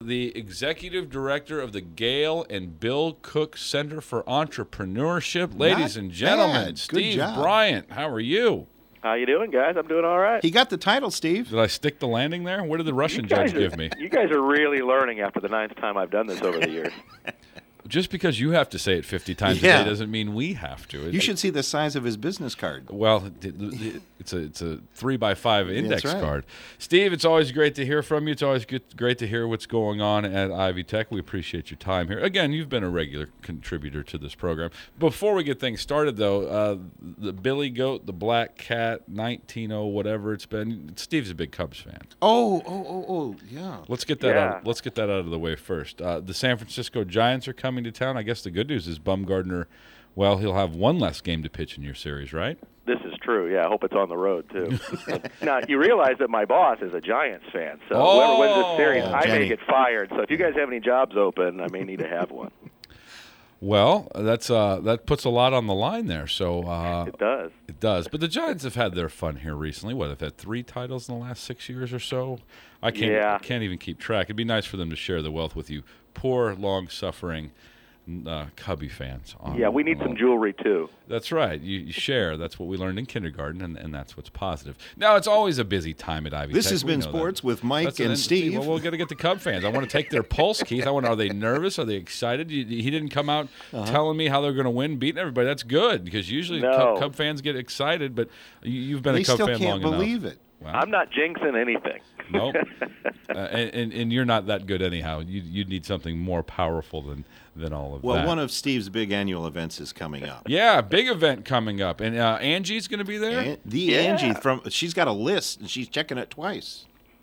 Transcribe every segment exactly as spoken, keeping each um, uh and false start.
the executive director of the Gail and Bill Cook Center for Entrepreneurship. Ladies Not and gentlemen, bad. Steve Good job. Bryant, how are you? How you doing, guys? I'm doing all right. He got the title, Steve. Did I stick the landing there? What did the Russian You guys judge are- give me? You guys are really learning after the ninth time I've done this over the years. Just because you have to say it fifty times Yeah. a day doesn't mean we have to. It- You should see the size of his business card. Well, it- it- it's a it's a three by five index right. card. Steve, it's always great to hear from you. It's always good, great to hear what's going on at Ivy Tech. We appreciate your time here. Again, you've been a regular contributor to this program. Before we get things started, though, uh, the Billy Goat, the Black Cat, nineteen oh whatever it's been. Steve's a big Cubs fan. Oh, oh, oh, oh, yeah. Let's get that Yeah. out. Let's get that out of the way first. Uh, the San Francisco Giants are coming to town. I guess the good news is Bumgardner. Well, he'll have one less game to pitch in your series, right? This is true. Yeah, I hope it's on the road too. Now you realize that my boss is a Giants fan, so whoever wins this series, Oh, I Jenny. may get fired. So if you guys have any jobs open, I may need to have one. Well, that's uh, that puts a lot on the line there. So uh, It does. It does. But the Giants have had their fun here recently. What, they've had three titles in the last six years or so? I can't Yeah. can't even keep track. It'd be nice for them to share the wealth with you, poor, long-suffering uh, Cubby fans. On, Yeah, we need on- some jewelry too. That's right. You, you share. That's what we learned in kindergarten, and, and that's what's positive. Now, it's always a busy time at Ivy This Tech. has We been know that. sports with Mike That's and an- Steve. Well, we're going to get the Cub fans. I want to take their pulse, Keith. I want. Are they nervous? Are they excited? You, he didn't come out Uh-huh. telling me how they're going to win, beating everybody. That's good because usually No. Cub, Cub fans get excited, but you, you've been they a Cub still fan can't long believe enough. it. Wow. I'm not jinxing anything. Nope. uh, and, and and you're not that good anyhow. You you need something more powerful than than all of Well, that. one of Steve's big annual events is coming up. yeah, big event coming up, and uh, Angie's going to be there. An- the Yeah. Angie from she's got a list and she's checking it twice.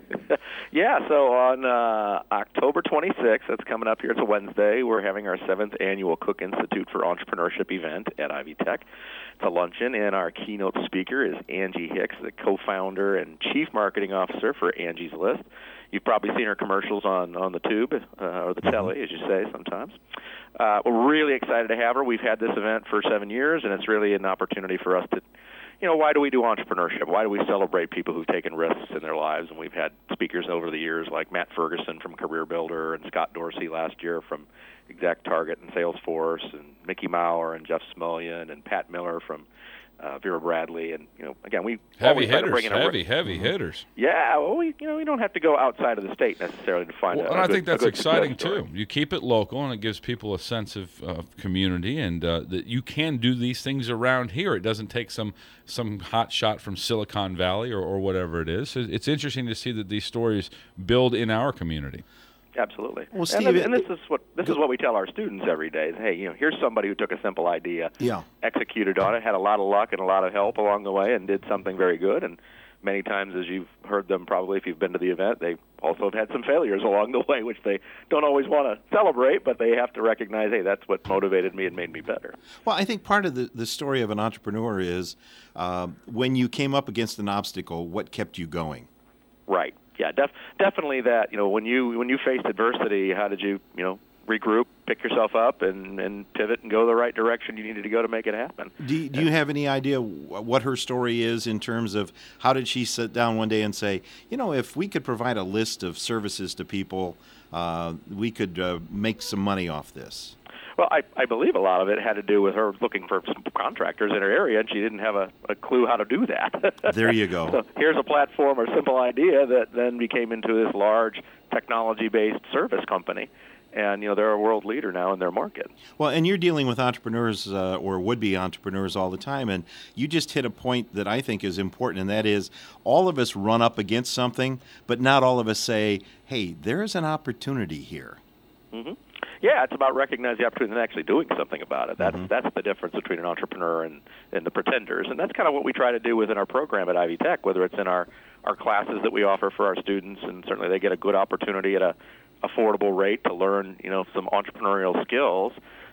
Yeah, so on uh, October twenty-sixth, that's coming up here. It's a Wednesday. We're having our seventh annual Cook Institute for Entrepreneurship event at Ivy Tech. It's a luncheon, and our keynote speaker is Angie Hicks, the co-founder and chief marketing officer for Angie's List. You've probably seen her commercials on, on the tube, uh, or the telly, as you say sometimes. Uh, we're really excited to have her. We've had this event for seven years, and it's really an opportunity for us to, you know, why do we do entrepreneurship? Why do we celebrate people who've taken risks in their lives? And we've had speakers over the years like Matt Ferguson from Career Builder and Scott Dorsey last year from Exact Target and Salesforce, and Mickey Maurer and Jeff Smullian and Pat Miller from uh, Vera Bradley. And, you know, again, we Heavy always try to hitters, bring in a heavy, heavy hitters. Yeah, well, we, you know, we don't have to go outside of the state necessarily to find Well, a, and a I good, think that's a good exciting success story. too. You keep it local, and it gives people a sense of, of community, and uh, that you can do these things around here. It doesn't take some some hot shot from Silicon Valley or, or whatever it is. So it's interesting to see that these stories build in our community. Absolutely. Well, and, Steve, then- it- and this is what this is what we tell our students every day. Is, hey, you know, here's somebody who took a simple idea, Yeah. executed on it, had a lot of luck and a lot of help along the way, and did something very good. And many times, as you've heard them probably if you've been to the event, they also have had some failures along the way, which they don't always want to celebrate, but they have to recognize, hey, that's what motivated me and made me better. Well, I think part of the, the story of an entrepreneur is uh, when you came up against an obstacle, what kept you going? Right. Yeah, def- definitely that. You know, when you when you faced adversity, how did you, you know, regroup, pick yourself up, and, and pivot and go the right direction you needed to go to make it happen? Do you, do you have any idea wh- what her story is in terms of how did she sit down one day and say, you know, if we could provide a list of services to people, uh, we could uh, make some money off this? Well, I, I believe a lot of it had to do with her looking for some contractors in her area, and she didn't have a, a clue how to do that. There you go. So here's a platform or simple idea that then became into this large technology-based service company. And, you know, they're a world leader now in their market. Well, and you're dealing with entrepreneurs uh, or would-be entrepreneurs all the time, and you just hit a point that I think is important, and that is all of us run up against something, but not all of us say, hey, there's an opportunity here. Mm-hmm. Yeah, it's about recognizing the opportunity and actually doing something about it. That's Mm-hmm. that's the difference between an entrepreneur and, and the pretenders. And that's kind of what we try to do within our program at Ivy Tech, whether it's in our, our classes that we offer for our students, and certainly they get a good opportunity at a affordable rate to learn, you know, some entrepreneurial skills.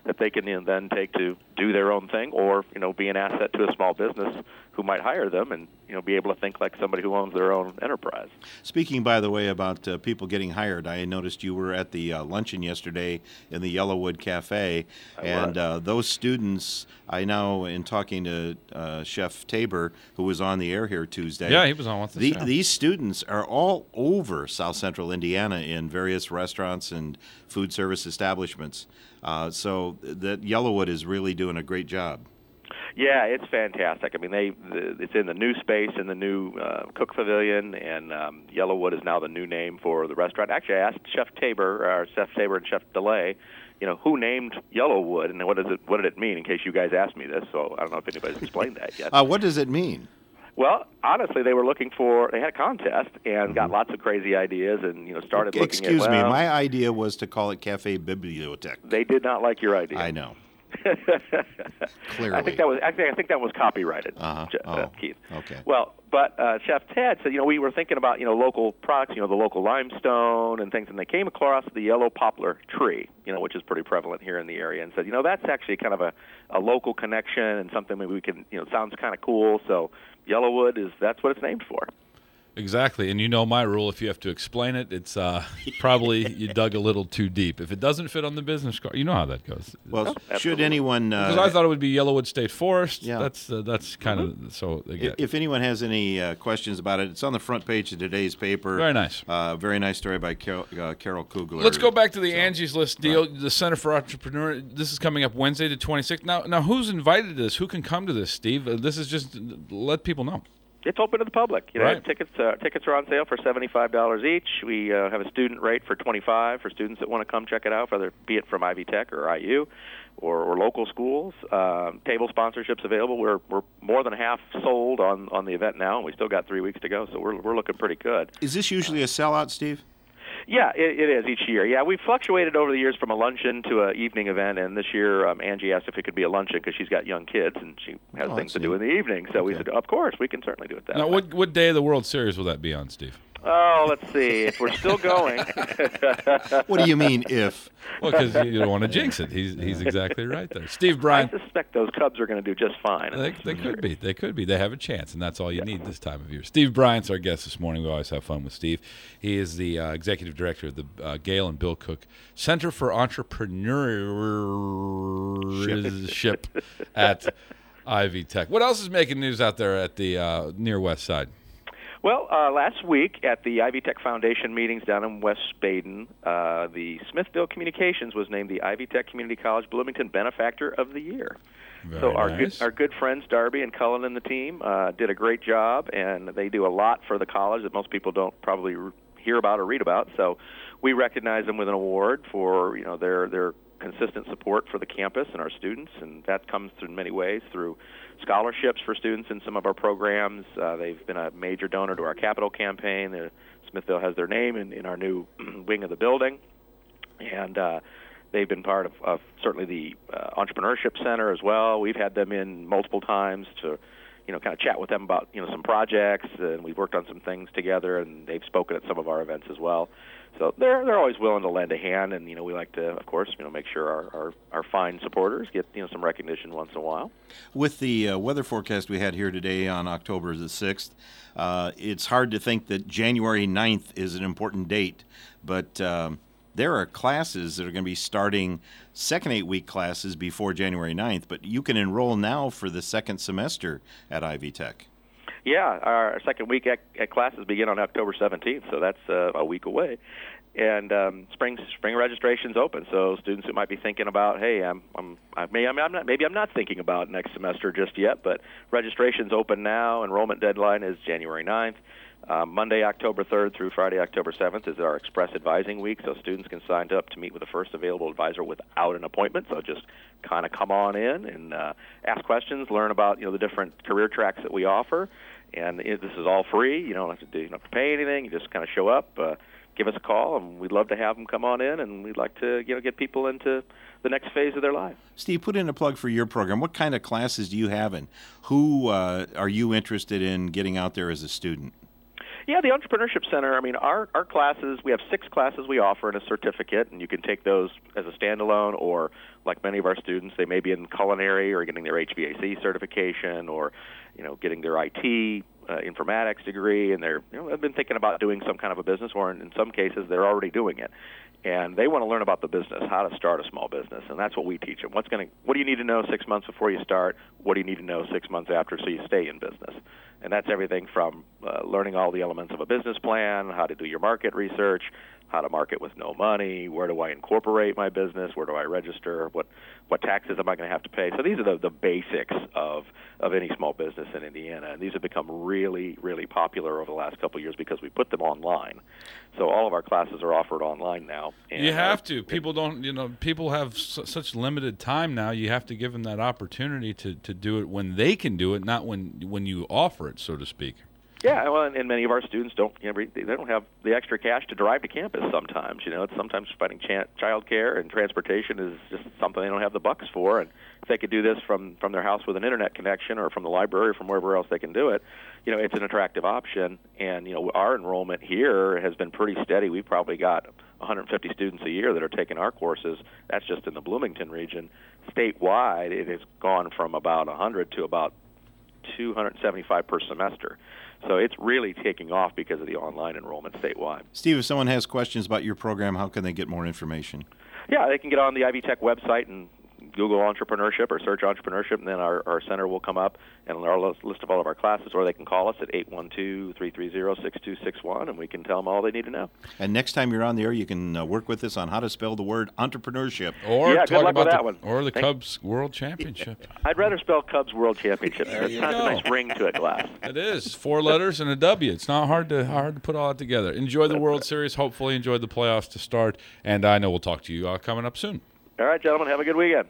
that they can you know, then take to do their own thing, or you know, be an asset to a small business who might hire them, and you know, be able to think like somebody who owns their own enterprise. Speaking, by the way, about uh, people getting hired, I noticed you were at the uh, luncheon yesterday in the Yellowwood Cafe, I and was. uh, those students, I know in talking to uh, Chef Tabor, who was on the air here Tuesday. Yeah, he was on with the the, show. These students are all over South Central Indiana in various restaurants and food service establishments. Uh, so that Yellowwood is really doing a great job. Yeah, it's fantastic. I mean, they the, it's in the new space in the new uh, Cook Pavilion, and um, Yellowwood is now the new name for the restaurant. Actually, I asked Chef Tabor, or Chef Tabor and Chef DeLay, you know, who named Yellowwood, and what does it what did it mean? In case you guys asked me this, so I don't know if anybody's explained that yet. Uh, what does it mean? Well, honestly, they were looking for. They had a contest and got lots of crazy ideas, and you know, started looking Excuse at. me, well, my idea was to call it Cafe Bibliothèque. They did not like your idea. I know. Clearly. I think that was actually I think that was copyrighted, Uh-huh. Je- uh, Oh, Keith. okay. Well, but uh, Chef Ted said, you know, we were thinking about you know local products, you know, the local limestone and things, and they came across the yellow poplar tree, you know, which is pretty prevalent here in the area, and said, you know, that's actually kind of a, a local connection and something that we can, you know, sounds kind of cool. So Yellowwood is that's what it's named for. Exactly, and you know my rule. If you have to explain it, it's uh, probably you dug a little too deep. If it doesn't fit on the business card, you know how that goes. Well, should absolutely. anyone... Uh, Because I thought it would be Yellowwood State Forest. Yeah. That's uh, that's kind Mm-hmm. of so they If, get. if anyone has any uh, questions about it, it's on the front page of today's paper. Very nice. Uh, very nice story by Carol, uh, Carol Kugler. Let's go back to the So, Angie's List deal. The Center for Entrepreneur. This is coming up Wednesday the twenty-sixth. Now, now, who's invited to this? Who can come to this, Steve? Uh, this is just let people know. It's open to the public. You know, Right. tickets uh, tickets are on sale for seventy-five dollars each. We uh, have a student rate for twenty-five dollars for students that want to come check it out, whether be it from Ivy Tech or I U or, or local schools. Um, table sponsorships available. We're we're more than half sold on, on the event now, and we still got three weeks to go, so we're we're looking pretty good. Is this usually a sellout, Steve? Yeah, it, it is each year. Yeah, we've fluctuated over the years from a luncheon to an evening event, and this year um, Angie asked if it could be a luncheon because she's got young kids and she has Oh, things to that's do in neat. the evening. So we Okay. said, of course, we can certainly do it that Now, way. what what day of the World Series will that be on, Steve? Oh, let's see. If we're still going. What do you mean, if? Well, because you don't want to jinx it. He's he's exactly right there. Steve I Bryan. suspect those Cubs are going to do just fine. in They, this they could series. be. They could be. They have a chance, and that's all you need this time of year. Steve Bryant's our guest this morning. We always have fun with Steve. He is the uh, executive director of the uh, Gail and Bill Cook Center for Entrepreneurship at Ivy Tech. What else is making news out there at the uh, near West Side? Well, uh, last week at the Ivy Tech Foundation meetings down in West Baden, uh, the Smithville Communications was named the Ivy Tech Community College Bloomington Benefactor of the Year. Very so our nice. good our good friends Darby and Cullen and the team uh, did a great job, and they do a lot for the college that most people don't probably re- hear about or read about. So we recognize them with an award for you know their their consistent support for the campus and our students, and that comes through many ways through scholarships for students in some of our programs. Uh, they've been a major donor to our capital campaign. Uh, Smithville has their name in, in our new wing of the building, and uh, they've been part of, of certainly the uh, Entrepreneurship Center as well. We've had them in multiple times to, you know, kind of chat with them about, you know, some projects, and we've worked on some things together, and they've spoken at some of our events as well. So they're they're always willing to lend a hand, and you know we like to, of course, you know, make sure our, our, our fine supporters get you know some recognition once in a while. With the uh, weather forecast we had here today on October the sixth, uh, it's hard to think that January ninth is an important date, but um, there are classes that are going to be starting second eight-week classes before January ninth, but you can enroll now for the second semester at Ivy Tech. Yeah, our second week at, at classes begin on October seventeenth, so that's uh, a week away. And um, spring spring registration's open, so students who might be thinking about, hey, I'm, I'm, I may, I'm not, maybe I'm not thinking about next semester just yet, but registration's open now. Enrollment deadline is January ninth. Um, Monday, October third through Friday, October seventh is our Express Advising Week, so students can sign up to meet with the first available advisor without an appointment. So just kind of come on in and uh, ask questions, learn about you know the different career tracks that we offer, and it, this is all free. You don't have to do, you don't have to pay anything. You just kind of show up, uh, give us a call, and we'd love to have them come on in, and we'd like to you know get people into the next phase of their life. Steve, put in a plug for your program. What kind of classes do you have, and who uh, are you interested in getting out there as a student? Yeah, the Entrepreneurship Center, I mean, our, our classes, we have six classes we offer in a certificate, and you can take those as a standalone, or like many of our students, they may be in culinary or getting their H V A C certification, or, you know, getting their I T uh, informatics degree, and they're, you know, they've been thinking about doing some kind of a business, or in, in some cases, they're already doing it. And they want to learn about the business, how to start a small business, and that's what we teach them. What's going to, what do you need to know six months before you start? What do you need to know six months after so you stay in business? And that's everything from uh, learning all the elements of a business plan, how to do your market research, how to market with no money, where do I incorporate my business, where do I register, what what taxes am I going to have to pay. So these are the, the basics of, of any small business in Indiana, and these have become really, really popular over the last couple of years because we put them online. So all of our classes are offered online now. And you have to. People don't, you know, people have su- such limited time now. You have to give them that opportunity to, to do it when they can do it, not when when you offer it, so to speak. Yeah, well, and, and many of our students don't, you know, they don't have the extra cash to drive to campus sometimes. You know, it's sometimes finding ch- child care and transportation is just something they don't have the bucks for. And if they could do this from, from their house with an internet connection or from the library or from wherever else they can do it, you know, it's an attractive option. And, you know, our enrollment here has been pretty steady. We've probably got one hundred fifty students a year that are taking our courses. That's just in the Bloomington region. Statewide, it has gone from about one hundred to about two hundred seventy-five per semester. So it's really taking off because of the online enrollment statewide. Steve, if someone has questions about your program, how can they get more information? Yeah, they can get on the Ivy Tech website and Google entrepreneurship or search entrepreneurship, and then our, our center will come up and our list of all of our classes, or they can call us at eight one two, three three zero, six two six one, and we can tell them all they need to know. And next time you're on the air, you can uh, work with us on how to spell the word entrepreneurship. Or yeah, talk good luck about with that the, one. Or the Thank Cubs World Championship. I'd rather spell Cubs World Championship. There It you has go. a nice ring to it, Glass. It is four letters and a W. It's not hard to hard to put all that together. Enjoy the World Series. Hopefully, enjoy the playoffs to start. And I know we'll talk to you uh, coming up soon. All right, gentlemen, have a good weekend.